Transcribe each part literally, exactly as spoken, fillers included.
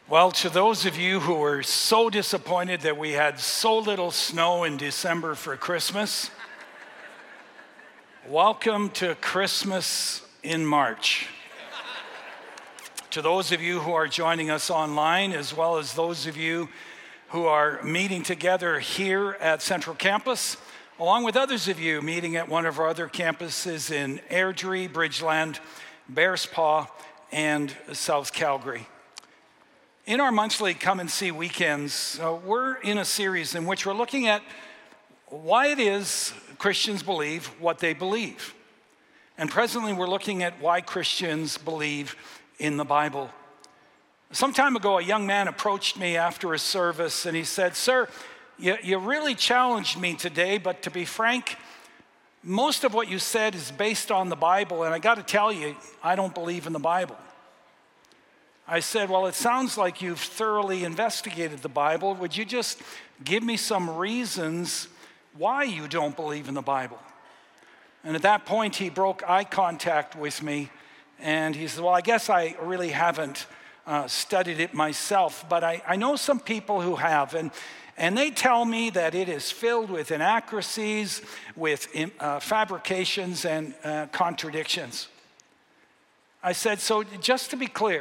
Well, to those of you who were so disappointed that we had so little snow in December for Christmas, welcome to Christmas in March. To those of you who are joining us online, as well as those of you who are meeting together here at Central Campus, along with others of you meeting at one of our other campuses in Airdrie, Bridgeland, Bearspaw, and South Calgary. In our monthly Come and See weekends, uh, we're in a series in which we're looking at why it is Christians believe what they believe. And presently we're looking at why Christians believe in the Bible. Some time ago, a young man approached me after a service and he said, "Sir, you, you really challenged me today, but to be frank, most of what you said is based on the Bible, and I got to tell you, I don't believe in the Bible." I said, "Well, it sounds like you've thoroughly investigated the Bible. Would you just give me some reasons why you don't believe in the Bible?" And at that point, he broke eye contact with me, and he said, "Well, I guess I really haven't uh, studied it myself, but I, I know some people who have, and, and they tell me that it is filled with inaccuracies, with uh, fabrications, and uh, contradictions." I said, "So just to be clear,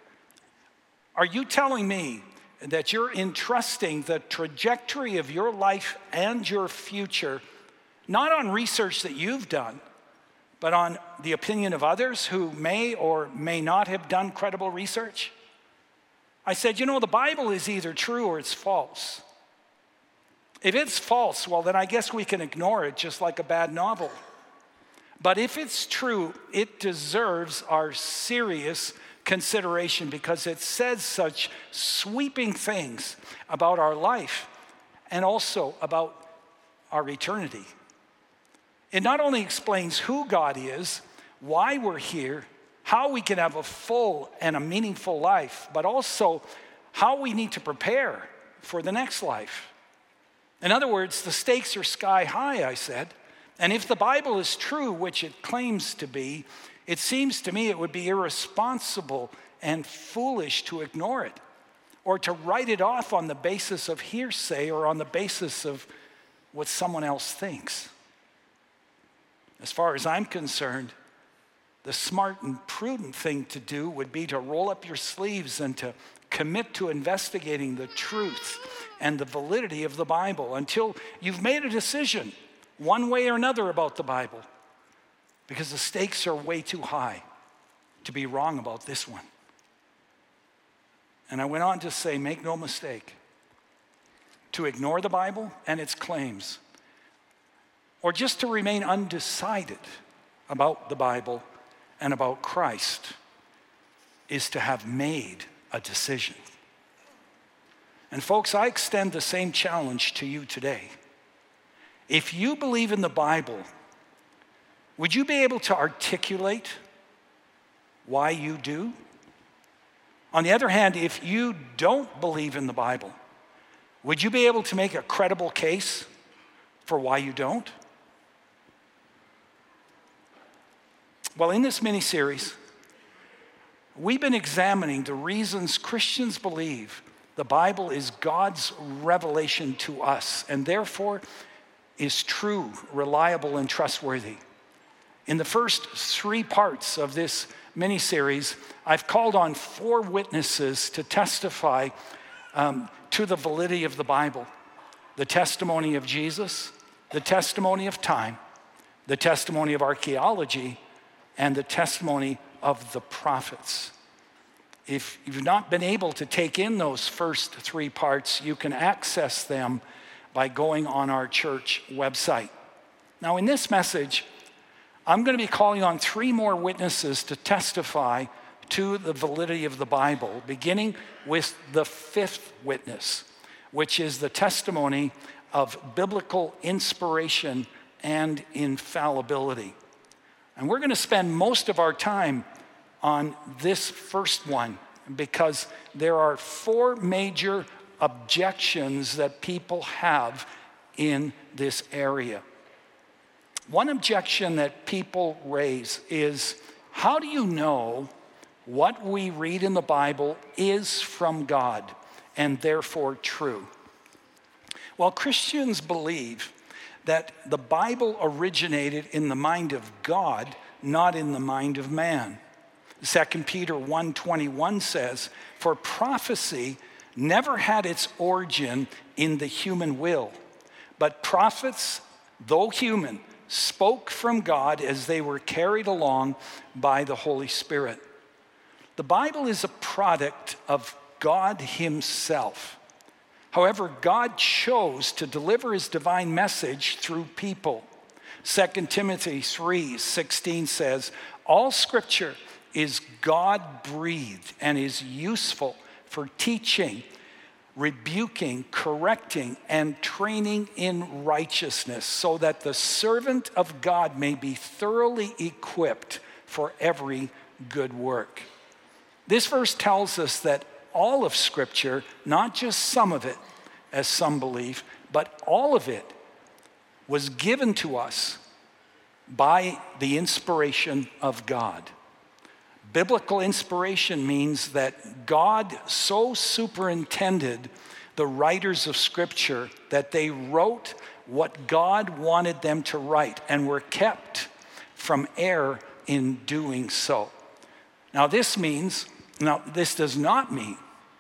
are you telling me that you're entrusting the trajectory of your life and your future not on research that you've done, but on the opinion of others who may or may not have done credible research?" I said, "You know, the Bible is either true or it's false. If it's false, well, then I guess we can ignore it just like a bad novel. But if it's true, it deserves our serious consideration because it says such sweeping things about our life and also about our eternity. It not only explains who God is, why we're here, how we can have a full and a meaningful life, but also how we need to prepare for the next life. In other words, the stakes are sky high," I said. "And if the Bible is true, which it claims to be, it seems to me it would be irresponsible and foolish to ignore it or to write it off on the basis of hearsay or on the basis of what someone else thinks. As far as I'm concerned, the smart and prudent thing to do would be to roll up your sleeves and to commit to investigating the truth and the validity of the Bible until you've made a decision one way or another about the Bible, because the stakes are way too high to be wrong about this one." And I went on to say, make no mistake, to ignore the Bible and its claims, or just to remain undecided about the Bible and about Christ, is to have made a decision. And folks, I extend the same challenge to you today. If you believe in the Bible, would you be able to articulate why you do? On the other hand, if you don't believe in the Bible, would you be able to make a credible case for why you don't? Well, in this mini-series, we've been examining the reasons Christians believe the Bible is God's revelation to us and therefore is true, reliable, and trustworthy. In the first three parts of this mini-series, I've called on four witnesses to testify um, to the validity of the Bible: the testimony of Jesus, the testimony of time, the testimony of archaeology, and the testimony of the prophets. If you've not been able to take in those first three parts, you can access them by going on our church website. Now, in this message, I'm going to be calling on three more witnesses to testify to the validity of the Bible, beginning with the fifth witness, which is the testimony of biblical inspiration and infallibility. And we're going to spend most of our time on this first one because there are four major objections that people have in this area. One objection that people raise is, how do you know what we read in the Bible is from God and therefore true. Well, Christians believe that the Bible originated in the mind of God, not in the mind of man. Second Peter one twenty-one says, "For prophecy never had its origin in the human will, but prophets, though human, spoke from God as they were carried along by the Holy Spirit." The Bible is a product of God himself. However, God chose to deliver his divine message through people. Second Timothy three sixteen says, "All scripture is God-breathed and is useful for teaching, rebuking, correcting, and training in righteousness, so that the servant of God may be thoroughly equipped for every good work." This verse tells us that all of Scripture, not just some of it, as some believe, but all of it was given to us by the inspiration of God. Biblical inspiration means that God so superintended the writers of Scripture that they wrote what God wanted them to write and were kept from error in doing so. Now this means, now this does not mean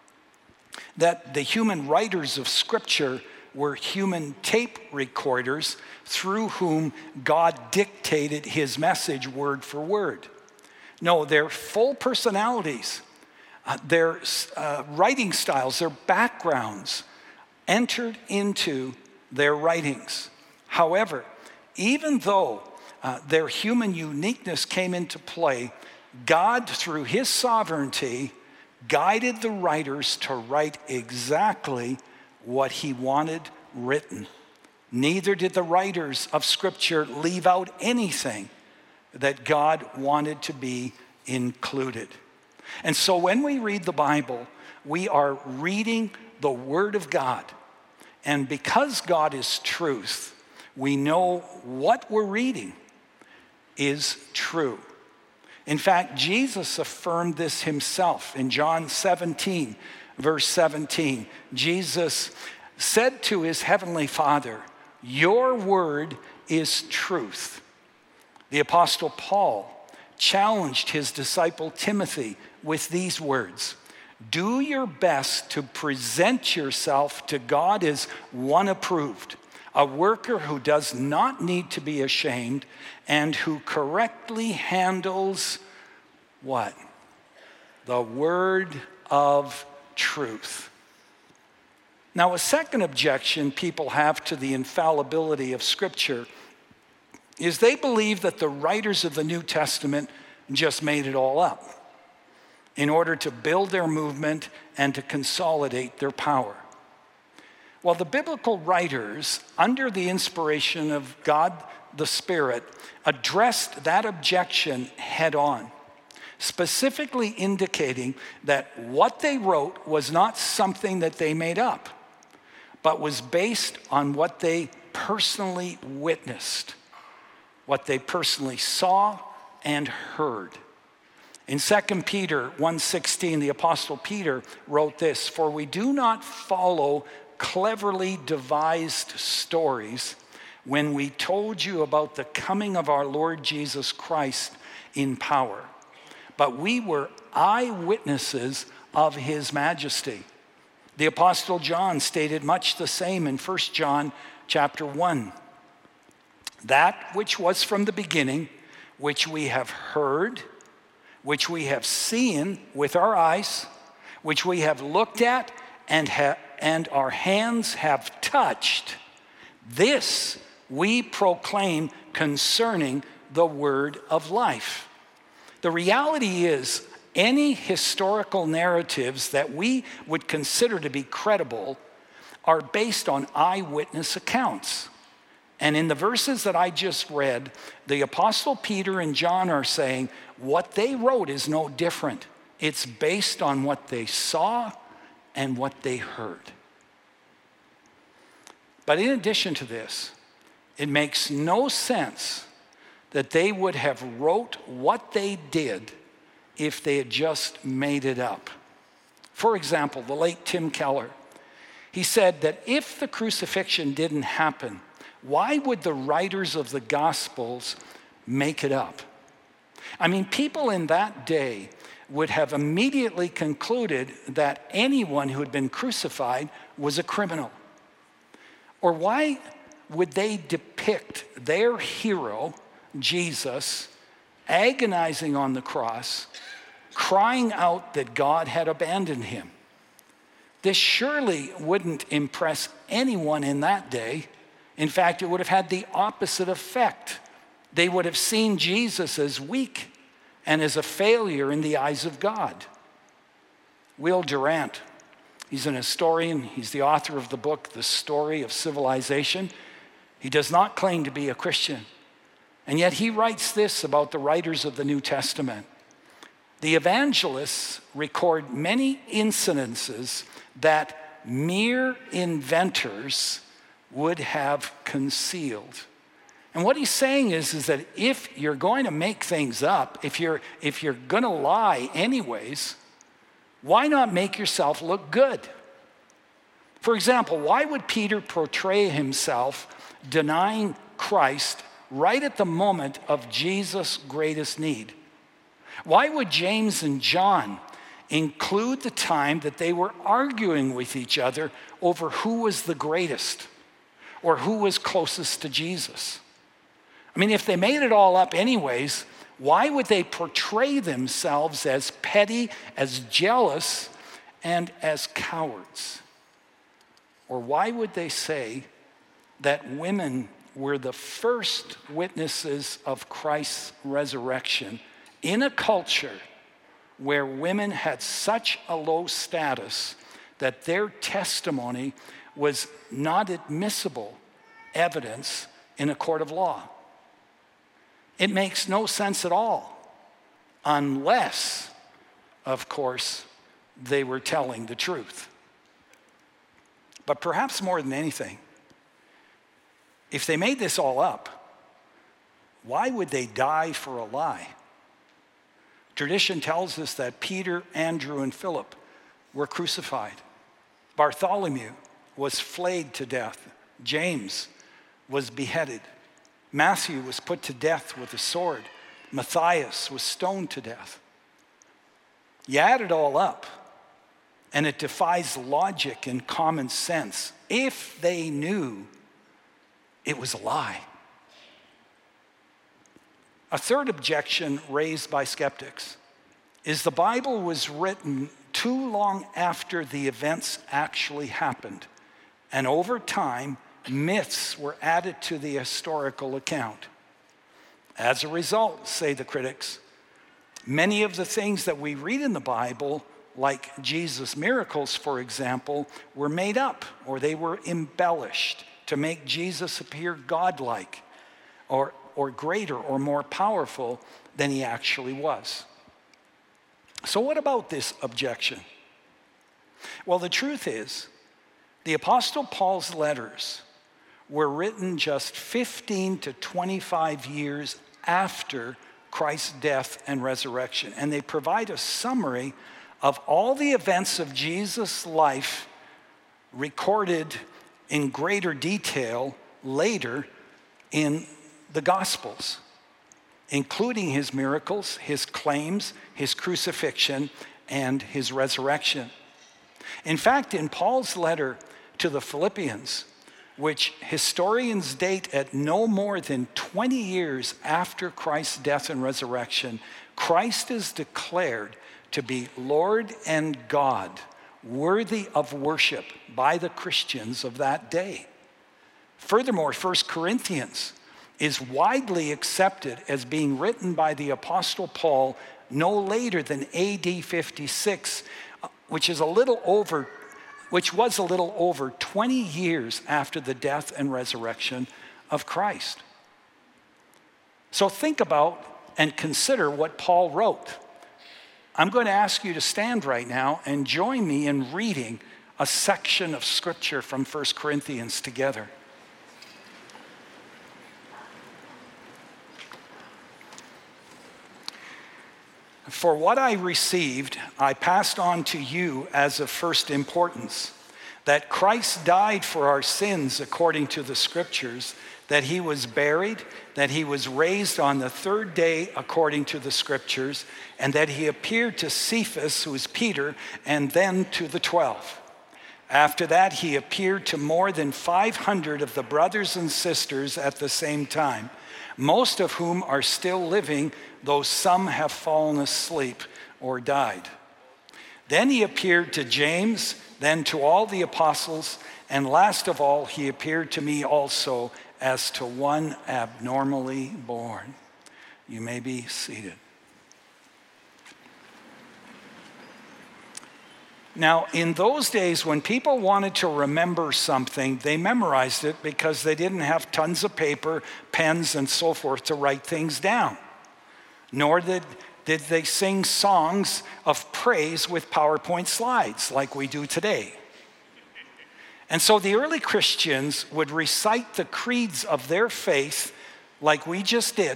that the human writers of Scripture were human tape recorders through whom God dictated his message word for word. No, their full personalities, uh, their uh, writing styles, their backgrounds entered into their writings. However, even though uh, their human uniqueness came into play, God, through his sovereignty, guided the writers to write exactly what he wanted written. Neither did the writers of Scripture leave out anything that God wanted to be included. And so when we read the Bible, we are reading the Word of God. And because God is truth, we know what we're reading is true. In fact, Jesus affirmed this himself in John seventeen, verse seventeen. Jesus said to his heavenly Father, "Your word is truth." The Apostle Paul challenged his disciple Timothy with these words, "Do your best to present yourself to God as one approved, a worker who does not need to be ashamed and who correctly handles" what? The word of truth. Now, a second objection people have to the infallibility of Scripture is they believe that the writers of the New Testament just made it all up in order to build their movement and to consolidate their power. Well, the biblical writers, under the inspiration of God the Spirit, addressed that objection head on, specifically indicating that what they wrote was not something that they made up, but was based on what they personally witnessed, what they personally saw and heard. In Second Peter one sixteen, the Apostle Peter wrote this, "For we do not follow cleverly devised stories when we told you about the coming of our Lord Jesus Christ in power, but we were eyewitnesses of his majesty." The Apostle John stated much the same in First John chapter one. "That which was from the beginning, which we have heard, which we have seen with our eyes, which we have looked at and, ha- and our hands have touched, this we proclaim concerning the word of life." The reality is, any historical narratives that we would consider to be credible are based on eyewitness accounts. And in the verses that I just read, the Apostle Peter and John are saying what they wrote is no different. It's based on what they saw and what they heard. But in addition to this, it makes no sense that they would have wrote what they did if they had just made it up. For example, the late Tim Keller, he said that if the crucifixion didn't happen, why would the writers of the Gospels make it up? I mean, people in that day would have immediately concluded that anyone who had been crucified was a criminal. Or why would they depict their hero, Jesus, agonizing on the cross, crying out that God had abandoned him? This surely wouldn't impress anyone in that day. In fact, it would have had the opposite effect. They would have seen Jesus as weak and as a failure in the eyes of God. Will Durant, he's an historian. He's the author of the book, The Story of Civilization. He does not claim to be a Christian. And yet he writes this about the writers of the New Testament. The evangelists record many incidences that mere inventors would have concealed. And what he's saying is, is that if you're going to make things up, if you're, if you're going to lie anyways, why not make yourself look good? For example, why would Peter portray himself denying Christ right at the moment of Jesus' greatest need? Why would James and John include the time that they were arguing with each other over who was the greatest or who was closest to Jesus? I mean, if they made it all up anyways, why would they portray themselves as petty, as jealous, and as cowards? Or why would they say that women were the first witnesses of Christ's resurrection in a culture where women had such a low status that their testimony was not admissible evidence in a court of law? It makes no sense at all, unless, of course, they were telling the truth. But perhaps more than anything, if they made this all up, why would they die for a lie? Tradition tells us that Peter, Andrew, and Philip were crucified. Bartholomew was flayed to death. James was beheaded. Matthew was put to death with a sword. Matthias was stoned to death. You add it all up, and it defies logic and common sense if they knew it was a lie. A third objection raised by skeptics is the Bible was written too long after the events actually happened, and over time, myths were added to the historical account. As a result, say the critics, many of the things that we read in the Bible, like Jesus' miracles, for example, were made up or they were embellished to make Jesus appear godlike or, or greater or more powerful than he actually was. So what about this objection? Well, the truth is, the Apostle Paul's letters were written just fifteen to twenty-five years after Christ's death and resurrection. And they provide a summary of all the events of Jesus' life recorded in greater detail later in the Gospels, including his miracles, his claims, his crucifixion, and his resurrection. In fact, in Paul's letter to the Philippians, which historians date at no more than twenty years after Christ's death and resurrection, Christ is declared to be Lord and God, worthy of worship by the Christians of that day. Furthermore, First Corinthians is widely accepted as being written by the Apostle Paul no later than A D fifty-six, which is a little over which was a little over twenty years after the death and resurrection of Christ. So think about and consider what Paul wrote. I'm going to ask you to stand right now and join me in reading a section of scripture from First Corinthians together. For what I received, I passed on to you as of first importance, that Christ died for our sins according to the Scriptures, that he was buried, that he was raised on the third day according to the Scriptures, and that he appeared to Cephas, who is Peter, and then to the twelve. After that, he appeared to more than five hundred of the brothers and sisters at the same time, most of whom are still living, though some have fallen asleep or died. Then he appeared to James, then to all the apostles, and last of all, he appeared to me also as to one abnormally born. You may be seated. Now, in those days, when people wanted to remember something, they memorized it because they didn't have tons of paper, pens, and so forth to write things down. Nor did, did they sing songs of praise with PowerPoint slides like we do today. And so the early Christians would recite the creeds of their faith like we just did,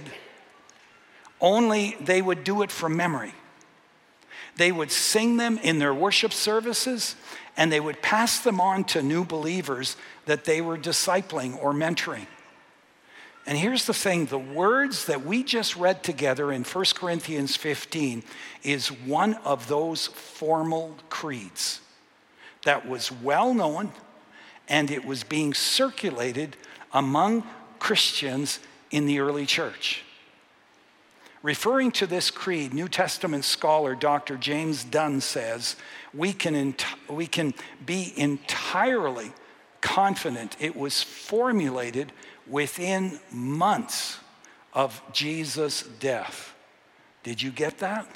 only they would do it from memory. They would sing them in their worship services, and they would pass them on to new believers that they were discipling or mentoring. And here's the thing, the words that we just read together in First Corinthians fifteen is one of those formal creeds that was well known, and it was being circulated among Christians in the early church. Referring to this creed, New Testament scholar Doctor James Dunn says, we can, ent- we can be entirely confident it was formulated within months of Jesus' death. Did you get that?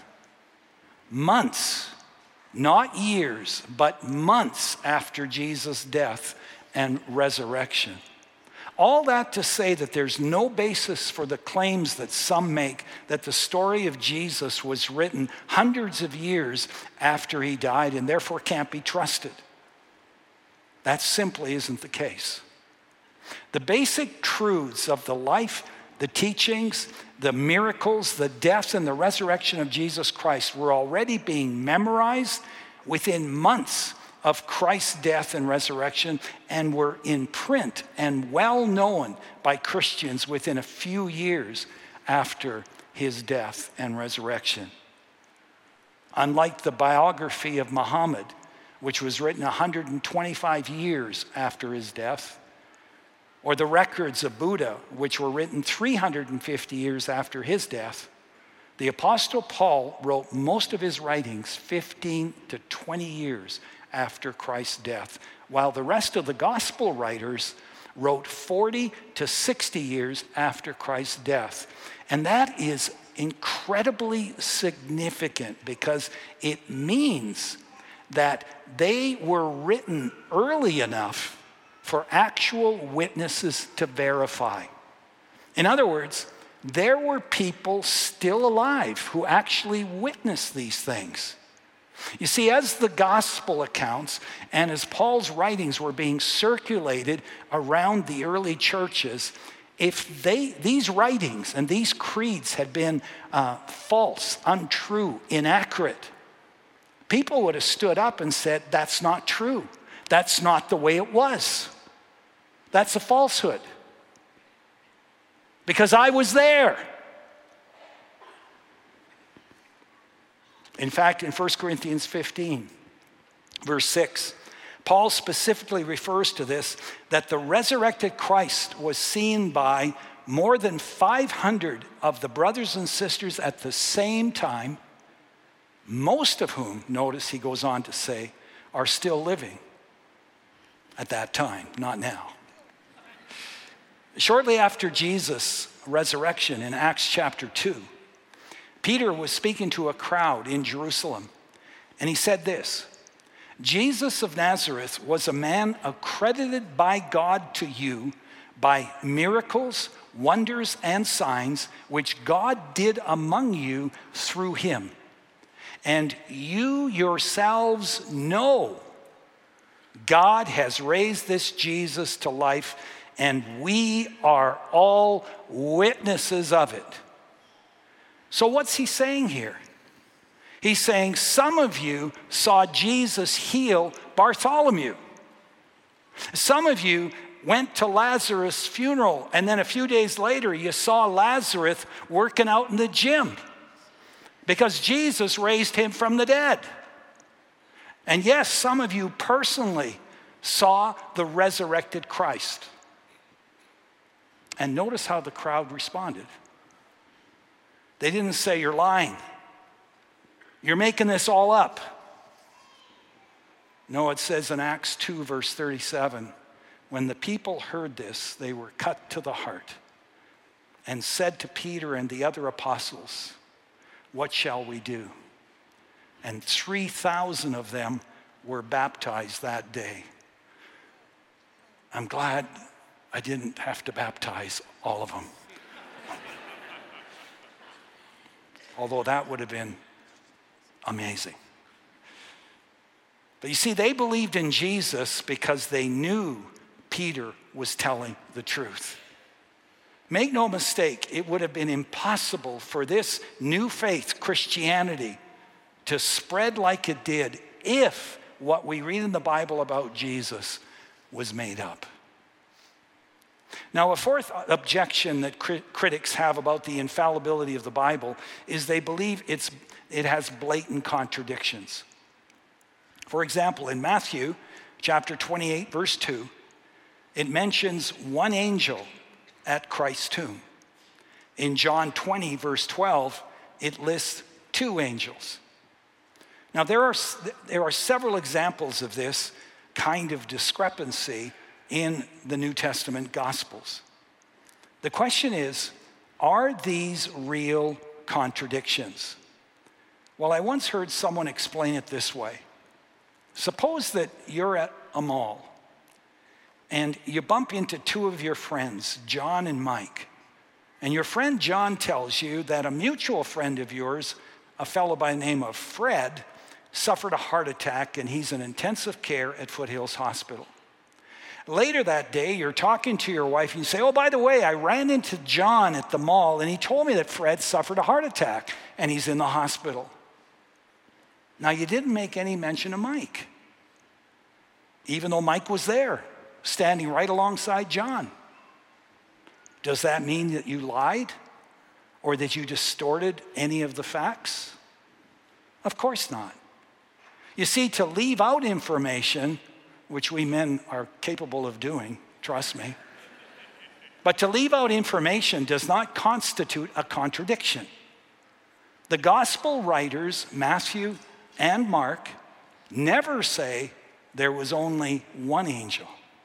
Months, not years, but months after Jesus' death and resurrection. All that to say that there's no basis for the claims that some make that the story of Jesus was written hundreds of years after he died and therefore can't be trusted. That simply isn't the case. The basic truths of the life, the teachings, the miracles, the death, and the resurrection of Jesus Christ were already being memorized within months of Christ's death and resurrection, and were in print and well known by Christians within a few years after his death and resurrection. Unlike the biography of Muhammad, which was written one hundred twenty-five years after his death, or the records of Buddha, which were written three hundred fifty years after his death, the Apostle Paul wrote most of his writings fifteen to twenty years after Christ's death, while the rest of the gospel writers wrote forty to sixty years after Christ's death. And that is incredibly significant because it means that they were written early enough for actual witnesses to verify. In other words, there were people still alive who actually witnessed these things. You see, as the gospel accounts and as Paul's writings were being circulated around the early churches, if they these writings and these creeds had been uh, false, untrue, inaccurate, people would have stood up and said, that's not true. That's not the way it was. That's a falsehood. Because I was there. In fact, in First Corinthians fifteen, verse six, Paul specifically refers to this, that the resurrected Christ was seen by more than five hundred of the brothers and sisters at the same time, most of whom, notice he goes on to say, are still living at that time, not now. Shortly after Jesus' resurrection in Acts chapter two, Peter was speaking to a crowd in Jerusalem, and he said this, Jesus of Nazareth was a man accredited by God to you by miracles, wonders, and signs, which God did among you through him. And you yourselves know God has raised this Jesus to life, and we are all witnesses of it. So what's he saying here? He's saying some of you saw Jesus heal Bartholomew. Some of you went to Lazarus' funeral, and then a few days later you saw Lazarus working out in the gym because Jesus raised him from the dead. And yes, some of you personally saw the resurrected Christ. And notice how the crowd responded. They didn't say, "You're lying. You're making this all up." No, it says in Acts two, verse thirty-seven, when the people heard this, they were cut to the heart and said to Peter and the other apostles, "What shall we do?" And three thousand of them were baptized that day. I'm glad I didn't have to baptize all of them. Although that would have been amazing. But you see, they believed in Jesus because they knew Peter was telling the truth. Make no mistake, it would have been impossible for this new faith, Christianity, to spread like it did if what we read in the Bible about Jesus was made up. Now, a fourth objection that crit- critics have about the infallibility of the Bible is they believe it's, it has blatant contradictions. For example, in Matthew chapter twenty-eight, verse two, it mentions one angel at Christ's tomb. In John twenty, verse twelve, it lists two angels. Now, there are, there are several examples of this kind of discrepancy in the New Testament Gospels. The question is, are these real contradictions? Well, I once heard someone explain it this way. Suppose that you're at a mall and you bump into two of your friends, John and Mike. And your friend John tells you that a mutual friend of yours, a fellow by the name of Fred, suffered a heart attack and he's in intensive care at Foothills Hospital. Later that day, you're talking to your wife and you say, "Oh, by the way, I ran into John at the mall and he told me that Fred suffered a heart attack and he's in the hospital." Now, you didn't make any mention of Mike, even though Mike was there, standing right alongside John. Does that mean that you lied or that you distorted any of the facts? Of course not. You see, to leave out information, which we men are capable of doing, trust me, but to leave out information does not constitute a contradiction. The gospel writers, Matthew and Mark, never say there was only one angel.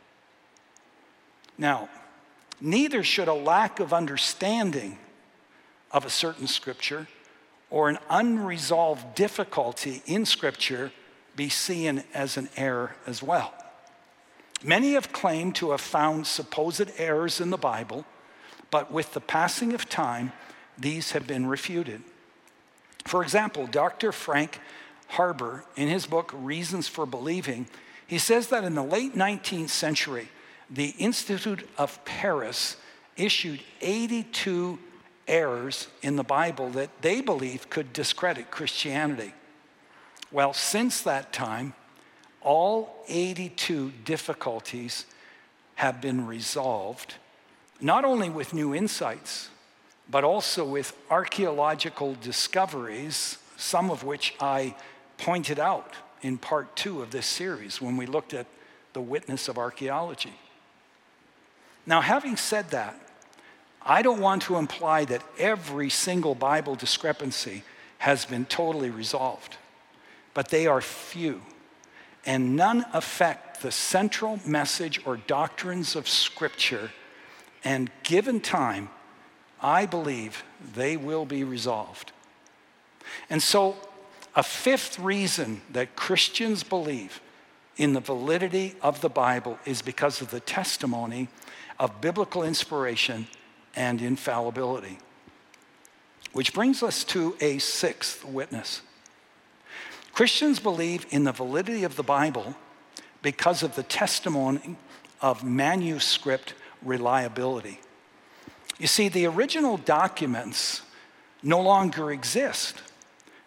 Now, neither should a lack of understanding of a certain scripture or an unresolved difficulty in scripture be seen as an error as well. Many have claimed to have found supposed errors in the Bible, but with the passing of time, these have been refuted. For example, Doctor Frank Harbour, in his book, Reasons for Believing, he says that in the late nineteenth century, the Institute of Paris issued eighty-two errors in the Bible that they believed could discredit Christianity. Well, since that time, all eighty-two difficulties have been resolved, not only with new insights, but also with archaeological discoveries, some of which I pointed out in part two of this series when we looked at the witness of archaeology. Now, having said that, I don't want to imply that every single Bible discrepancy has been totally resolved, but they are few, and none affect the central message or doctrines of Scripture, and given time, I believe they will be resolved. And so, a fifth reason that Christians believe in the validity of the Bible is because of the testimony of biblical inspiration and infallibility. Which brings us to a sixth witness. Christians believe in the validity of the Bible because of the testimony of manuscript reliability. You see, the original documents no longer exist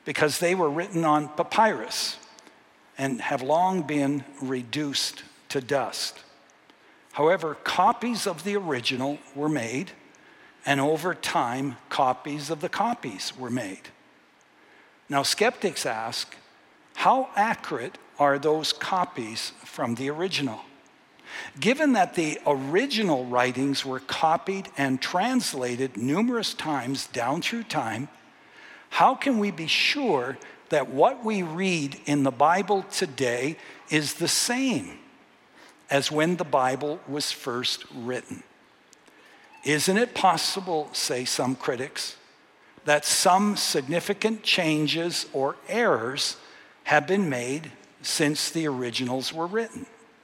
because they were written on papyrus and have long been reduced to dust. However, copies of the original were made, and over time, copies of the copies were made. Now, skeptics ask, how accurate are those copies from the original? Given that the original writings were copied and translated numerous times down through time, how can we be sure that what we read in the Bible today is the same as when the Bible was first written? Isn't it possible, say some critics, that some significant changes or errors have been made since the originals were written?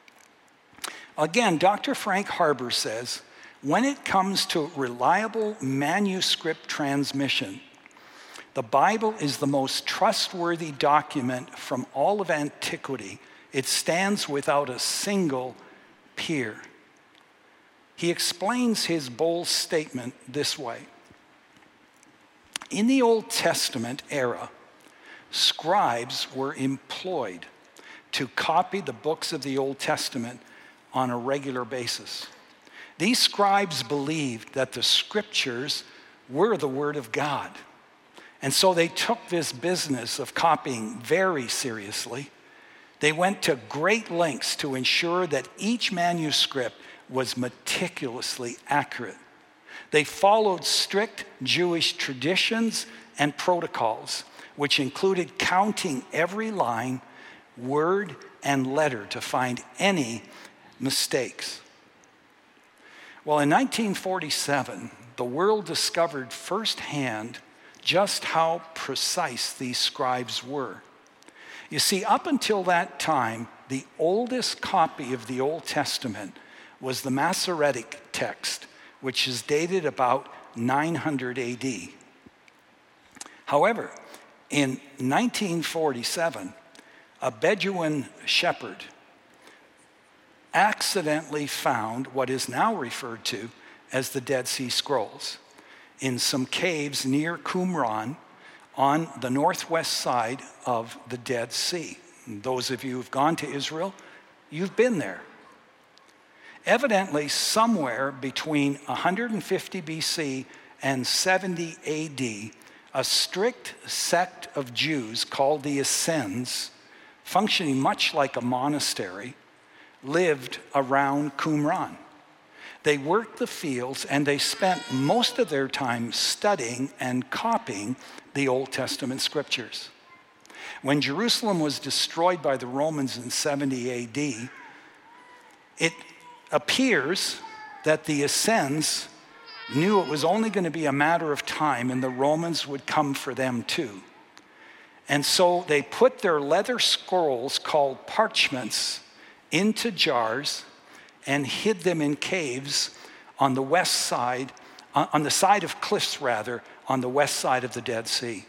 Again, Doctor Frank Harbour says, when it comes to reliable manuscript transmission, the Bible is the most trustworthy document from all of antiquity. It stands without a single peer. He explains his bold statement this way. In the Old Testament era, scribes were employed to copy the books of the Old Testament on a regular basis. These scribes believed that the scriptures were the Word of God. And so they took this business of copying very seriously. They went to great lengths to ensure that each manuscript was meticulously accurate. They followed strict Jewish traditions and protocols, which included counting every line, word, and letter to find any mistakes. Well, in nineteen forty-seven, the world discovered firsthand just how precise these scribes were. You see, up until that time, the oldest copy of the Old Testament was the Masoretic text, which is dated about nine hundred A D. However, in nineteen forty-seven, a Bedouin shepherd accidentally found what is now referred to as the Dead Sea Scrolls in some caves near Qumran on the northwest side of the Dead Sea. And those of you who've gone to Israel, you've been there. Evidently, somewhere between one hundred fifty B C and seventy A D, a strict sect of Jews called the Essenes, functioning much like a monastery, lived around Qumran. They worked the fields and they spent most of their time studying and copying the Old Testament scriptures. When Jerusalem was destroyed by the Romans in seventy A D, it appears that the Essenes knew it was only going to be a matter of time and the Romans would come for them too. And so they put their leather scrolls called parchments into jars and hid them in caves on the west side, on the side of cliffs rather, on the west side of the Dead Sea.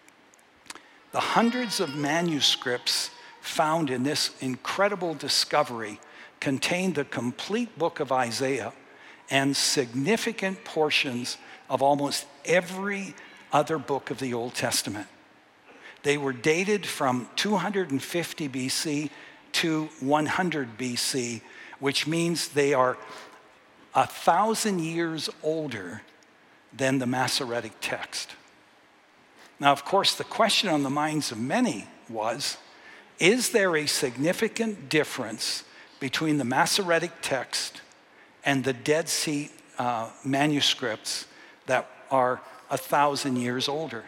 The hundreds of manuscripts found in this incredible discovery contain the complete book of Isaiah and significant portions of almost every other book of the Old Testament. They were dated from two hundred fifty B C to one hundred B C, which means they are a thousand years older than the Masoretic text. Now, of course, the question on the minds of many was, is there a significant difference between the Masoretic text and the Dead Sea uh, manuscripts that are a thousand years older?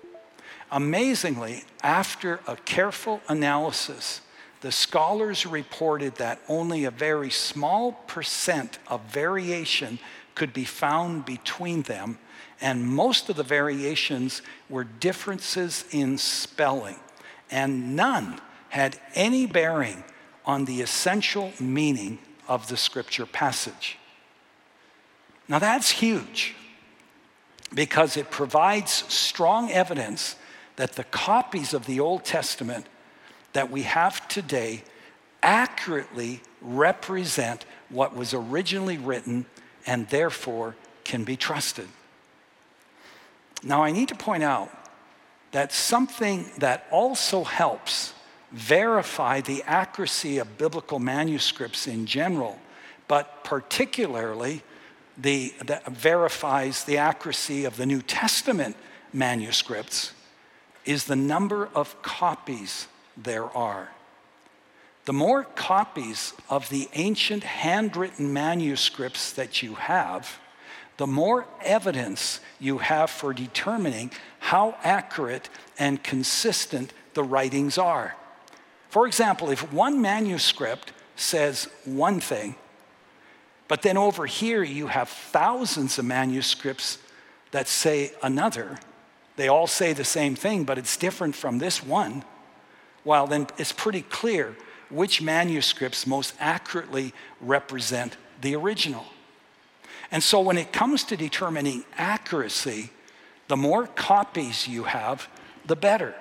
Amazingly, after a careful analysis, the scholars reported that only a very small percent of variation could be found between them, and most of the variations were differences in spelling, and none had any bearing on the essential meaning of the scripture passage. Now that's huge, because it provides strong evidence that the copies of the Old Testament that we have today accurately represent what was originally written and therefore can be trusted. Now, I need to point out that something that also helps verify the accuracy of biblical manuscripts in general, but particularly the, that verifies the accuracy of the New Testament manuscripts, is the number of copies there are. The more copies of the ancient handwritten manuscripts that you have, the more evidence you have for determining how accurate and consistent the writings are. For example, if one manuscript says one thing, but then over here you have thousands of manuscripts that say another, they all say the same thing, but it's different from this one, well, then it's pretty clear which manuscripts most accurately represent the original. And so when it comes to determining accuracy, the more copies you have, the better.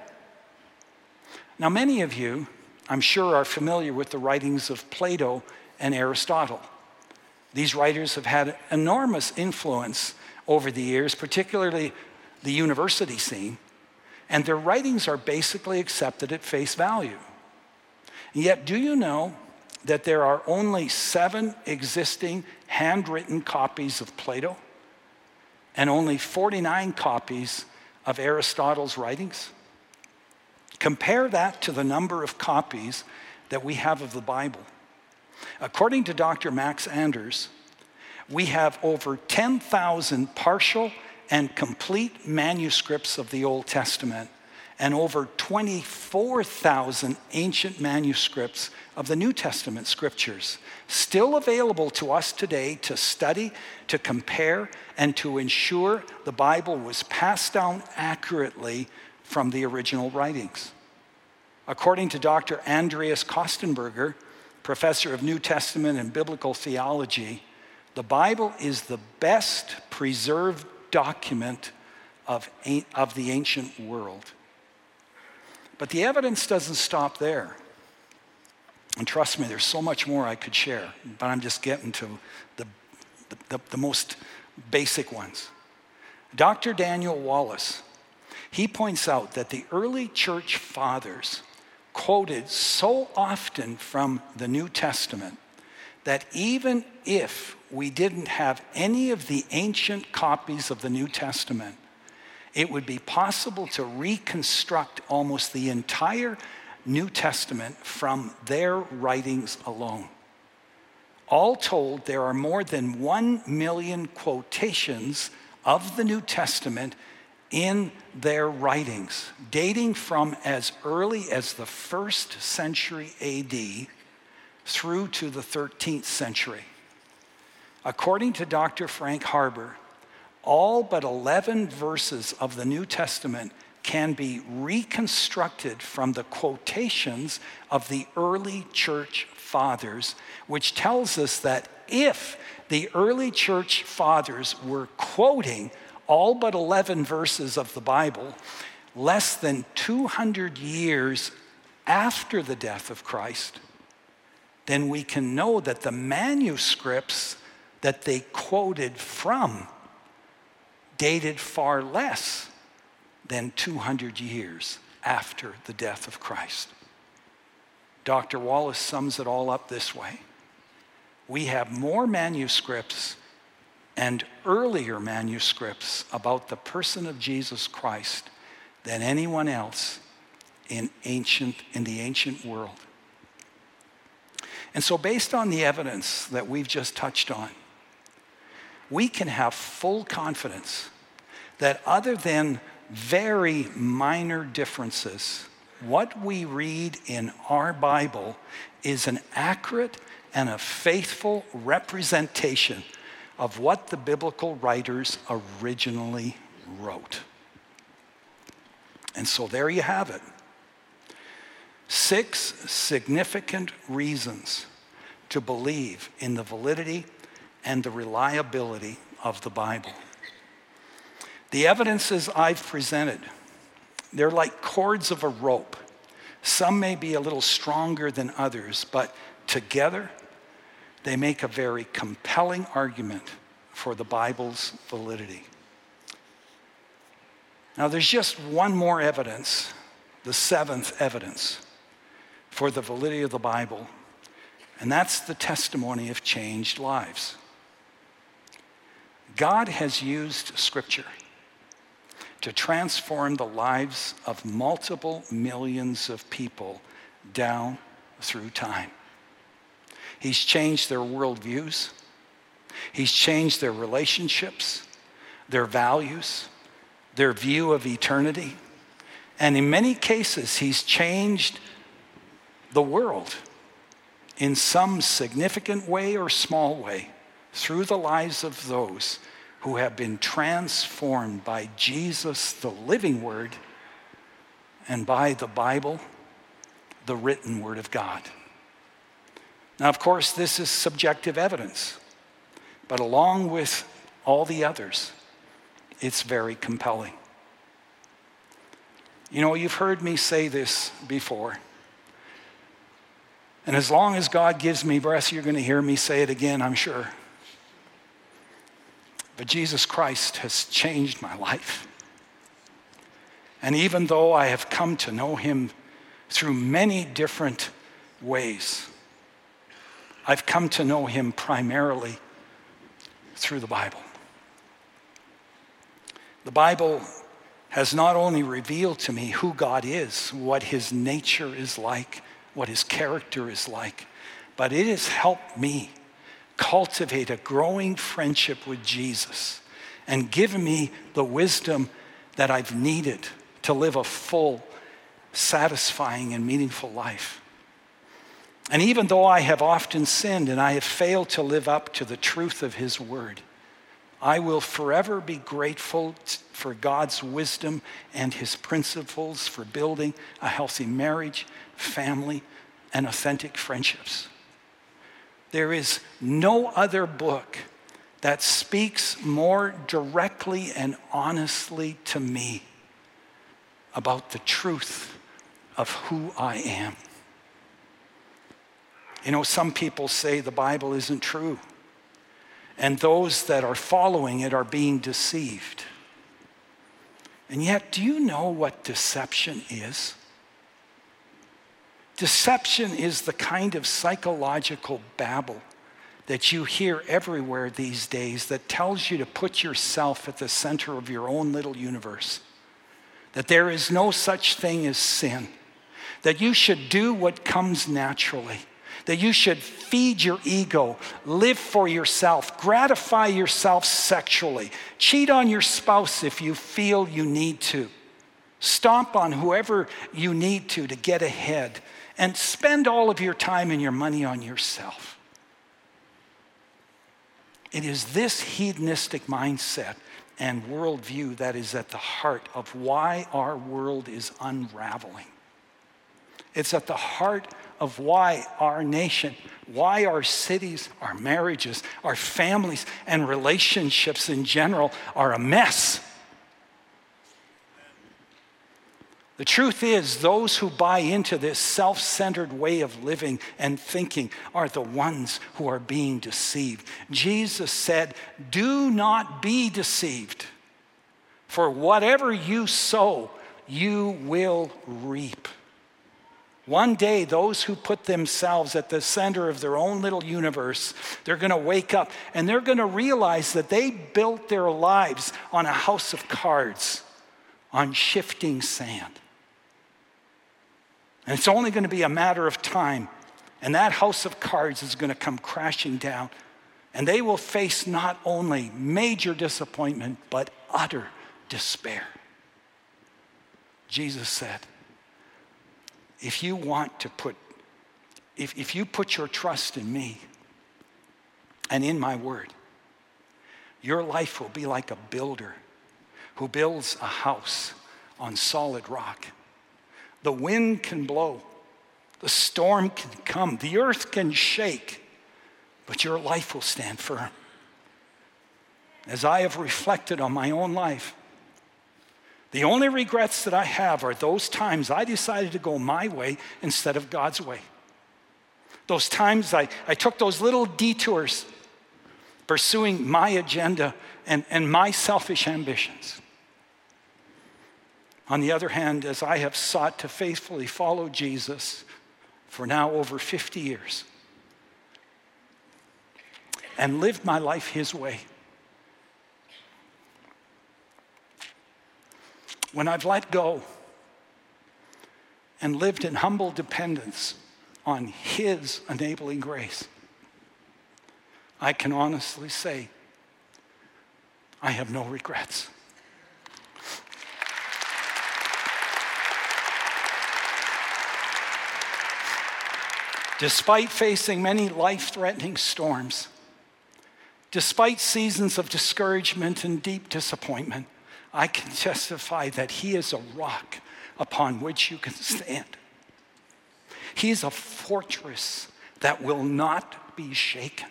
Now, many of you, I'm sure, are familiar with the writings of Plato and Aristotle. These writers have had enormous influence over the years, particularly the university scene, and their writings are basically accepted at face value. And yet, do you know that there are only seven existing handwritten copies of Plato and only forty-nine copies of Aristotle's writings? Compare that to the number of copies that we have of the Bible. According to Doctor Max Anders, we have over ten thousand partial and complete manuscripts of the Old Testament and over twenty-four thousand ancient manuscripts of the New Testament scriptures, still available to us today to study, to compare, and to ensure the Bible was passed down accurately from the original writings. According to Doctor Andreas Kostenberger, professor of New Testament and Biblical Theology, the Bible is the best preserved document of, of the ancient world. But the evidence doesn't stop there. And trust me, there's so much more I could share, but I'm just getting to the, the, the most basic ones. Doctor Daniel Wallace, he points out that the early church fathers quoted so often from the New Testament that even if we didn't have any of the ancient copies of the New Testament, it would be possible to reconstruct almost the entire New Testament from their writings alone. All told, there are more than one million quotations of the New Testament in their writings, dating from as early as the first century A D through to the thirteenth century. According to Doctor Frank Harbour, all but eleven verses of the New Testament can be reconstructed from the quotations of the early church fathers, which tells us that if the early church fathers were quoting all but eleven verses of the Bible less than two hundred years after the death of Christ, then we can know that the manuscripts that they quoted from dated far less than two hundred years after the death of Christ. Doctor Wallace sums it all up this way. We have more manuscripts and earlier manuscripts about the person of Jesus Christ than anyone else in ancient in the ancient world. And so based on the evidence that we've just touched on, we can have full confidence that other than very minor differences, what we read in our Bible is an accurate and a faithful representation of what the biblical writers originally wrote. And so there you have it. Six significant reasons to believe in the validity and the reliability of the Bible. The evidences I've presented, they're like cords of a rope. Some may be a little stronger than others, but together they make a very compelling argument for the Bible's validity. Now, there's just one more evidence, the seventh evidence for the validity of the Bible, and that's the testimony of changed lives. God has used Scripture to transform the lives of multiple millions of people down through time. He's changed their worldviews. He's changed their relationships, their values, their view of eternity. And in many cases, he's changed the world in some significant way or small way through the lives of those who have been transformed by Jesus, the living Word, and by the Bible, the written Word of God. Now, of course, this is subjective evidence, but along with all the others, it's very compelling. You know, you've heard me say this before. And as long as God gives me breath, you're going to hear me say it again, I'm sure. But Jesus Christ has changed my life. And even though I have come to know him through many different ways, I've come to know him primarily through the Bible. The Bible has not only revealed to me who God is, what his nature is like, what his character is like, but it has helped me cultivate a growing friendship with Jesus and given me the wisdom that I've needed to live a full, satisfying, and meaningful life. And even though I have often sinned and I have failed to live up to the truth of his word, I will forever be grateful for God's wisdom and his principles for building a healthy marriage, family, and authentic friendships. There is no other book that speaks more directly and honestly to me about the truth of who I am. You know, some people say the Bible isn't true, and those that are following it are being deceived. And yet, do you know what deception is? Deception is the kind of psychological babble that you hear everywhere these days that tells you to put yourself at the center of your own little universe, that there is no such thing as sin, that you should do what comes naturally, that you should feed your ego, live for yourself, gratify yourself sexually, cheat on your spouse if you feel you need to, stomp on whoever you need to to get ahead, and spend all of your time and your money on yourself. It is this hedonistic mindset and worldview that is at the heart of why our world is unraveling. It's at the heart of why our nation, why our cities, our marriages, our families, and relationships in general are a mess. The truth is, those who buy into this self-centered way of living and thinking are the ones who are being deceived. Jesus said, "Do not be deceived, for whatever you sow, you will reap." One day, those who put themselves at the center of their own little universe, they're going to wake up and they're going to realize that they built their lives on a house of cards, on shifting sand. And it's only going to be a matter of time, and that house of cards is going to come crashing down, and they will face not only major disappointment, but utter despair. Jesus said, if you want to put, if, if you put your trust in me and in my word, your life will be like a builder who builds a house on solid rock. The wind can blow, the storm can come, the earth can shake, but your life will stand firm. As I have reflected on my own life, the only regrets that I have are those times I decided to go my way instead of God's way. Those times I, I took those little detours pursuing my agenda and, and my selfish ambitions. On the other hand, as I have sought to faithfully follow Jesus for now over fifty years and lived my life his way, when I've let go and lived in humble dependence on his enabling grace, I can honestly say I have no regrets. Despite facing many life-threatening storms, despite seasons of discouragement and deep disappointment, I can testify that he is a rock upon which you can stand. He is a fortress that will not be shaken.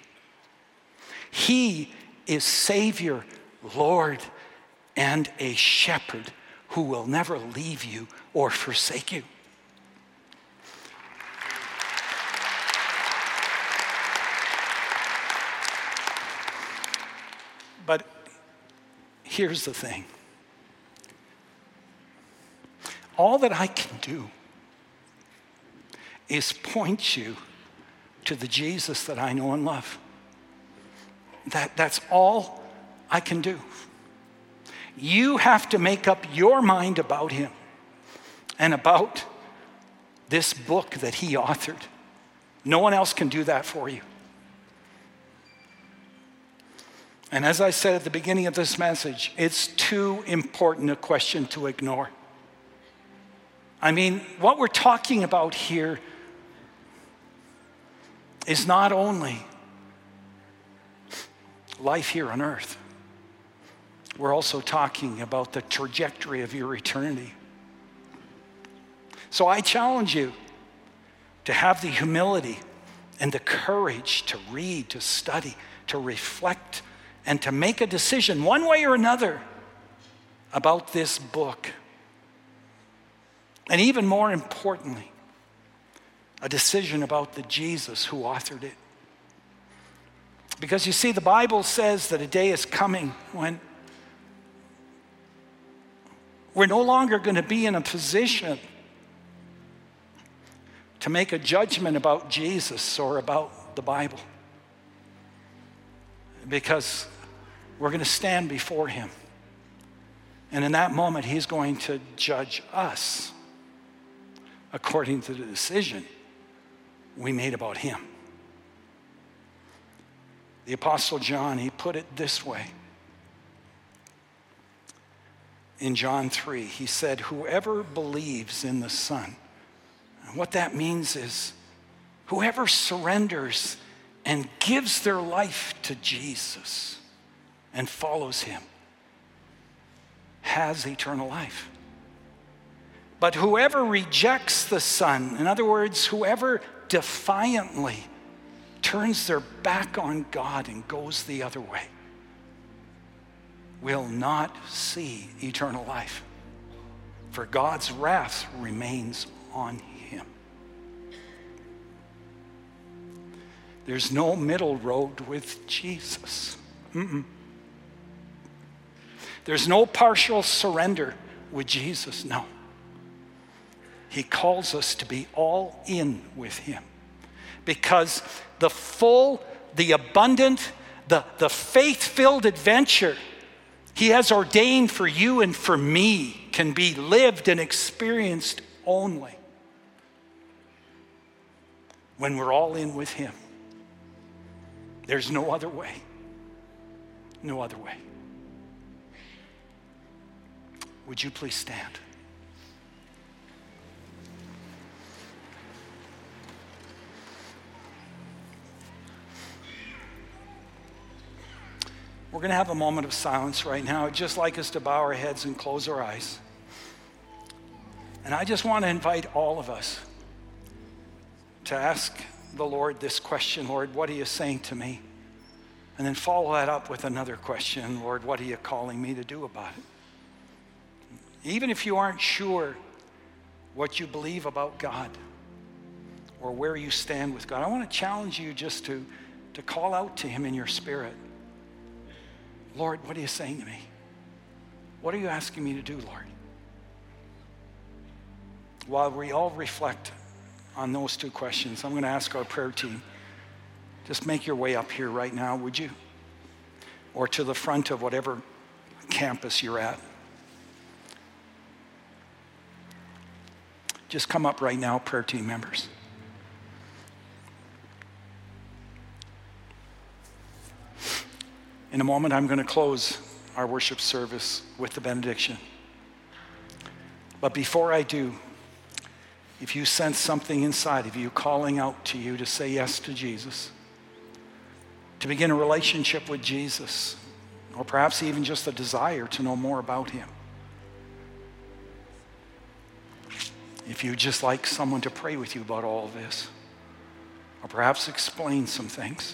He is Savior, Lord, and a shepherd who will never leave you or forsake you. But here's the thing. All that I can do is point you to the Jesus that I know and love. That, that's all I can do. You have to make up your mind about him and about this book that he authored. No one else can do that for you. And as I said at the beginning of this message, it's too important a question to ignore. I mean, what we're talking about here is not only life here on earth. We're also talking about the trajectory of your eternity. So I challenge you to have the humility and the courage to read, to study, to reflect, and to make a decision one way or another about this book. And even more importantly, a decision about the Jesus who authored it. Because you see, the Bible says that a day is coming when we're no longer going to be in a position to make a judgment about Jesus or about the Bible. Because we're going to stand before him. And in that moment, he's going to judge us according to the decision we made about him. The Apostle John, he put it this way. In John three, he said, whoever believes in the Son, and what that means is whoever surrenders and gives their life to Jesus and follows him has eternal life. But whoever rejects the Son, in other words, whoever defiantly turns their back on God and goes the other way, will not see eternal life. For God's wrath remains on him. There's no middle road with Jesus. Mm-mm. There's no partial surrender with Jesus, no. He calls us to be all in with him. Because the full, the abundant, the, the faith-filled adventure he has ordained for you and for me can be lived and experienced only when we're all in with him. There's no other way. No other way. Would you please stand? We're going to have a moment of silence right now. I'd just like us to bow our heads and close our eyes. And I just want to invite all of us to ask the Lord this question, Lord, what are you saying to me? And then follow that up with another question, Lord, what are you calling me to do about it? Even if you aren't sure what you believe about God or where you stand with God, I want to challenge you just to, to call out to him in your spirit. Lord, what are you saying to me? What are you asking me to do, Lord? while we all reflect on those two questions, I'm going to ask our prayer team, just make your way up here right now, would you? Or to the front of whatever campus you're at. Just come up right now, prayer team members. In a moment, I'm going to close our worship service with the benediction. But before I do, if you sense something inside of you calling out to you to say yes to Jesus, to begin a relationship with Jesus, or perhaps even just a desire to know more about him, if you just like someone to pray with you about all of this, or perhaps explain some things,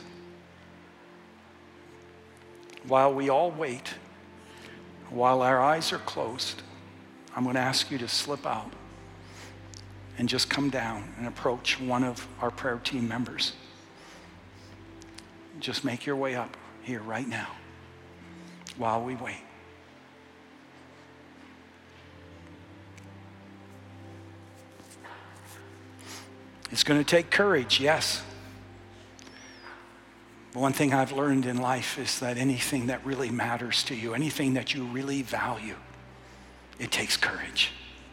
while we all wait, while our eyes are closed, I'm going to ask you to slip out and just come down and approach one of our prayer team members. Just make your way up here right now while we wait. It's going to take courage, yes. But one thing I've learned in life is that anything that really matters to you, anything that you really value, it takes courage.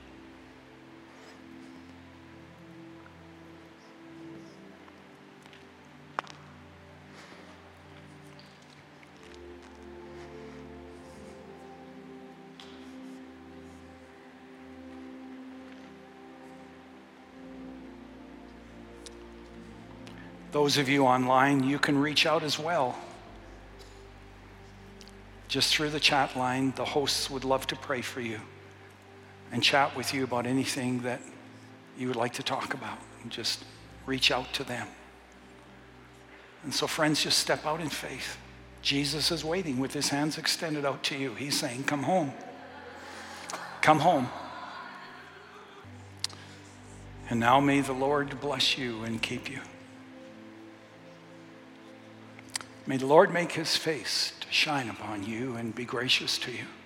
Those of you online, you can reach out as well. Just through the chat line, the hosts would love to pray for you and chat with you about anything that you would like to talk about. And just reach out to them. And so friends, just step out in faith. Jesus is waiting with his hands extended out to you. He's saying, come home. Come home. And now may the Lord bless you and keep you. May the Lord make his face to shine upon you and be gracious to you.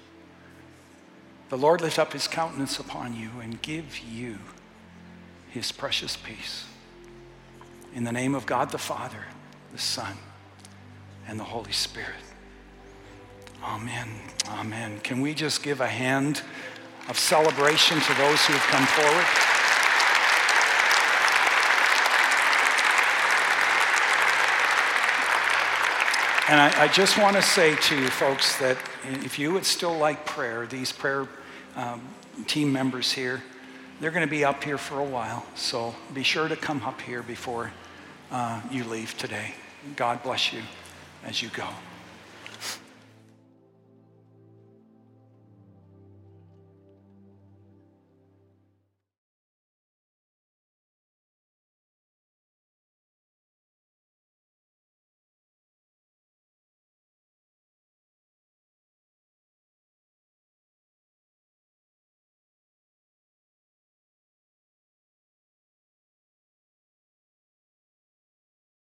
The Lord lift up his countenance upon you and give you his precious peace. In the name of God the Father, the Son, and the Holy Spirit. Amen. Amen. Can we just give a hand of celebration to those who have come forward? And I, I just want to say to you folks that if you would still like prayer, these prayer um, team members here, they're going to be up here for a while. So be sure to come up here before uh, you leave today. God bless you as you go.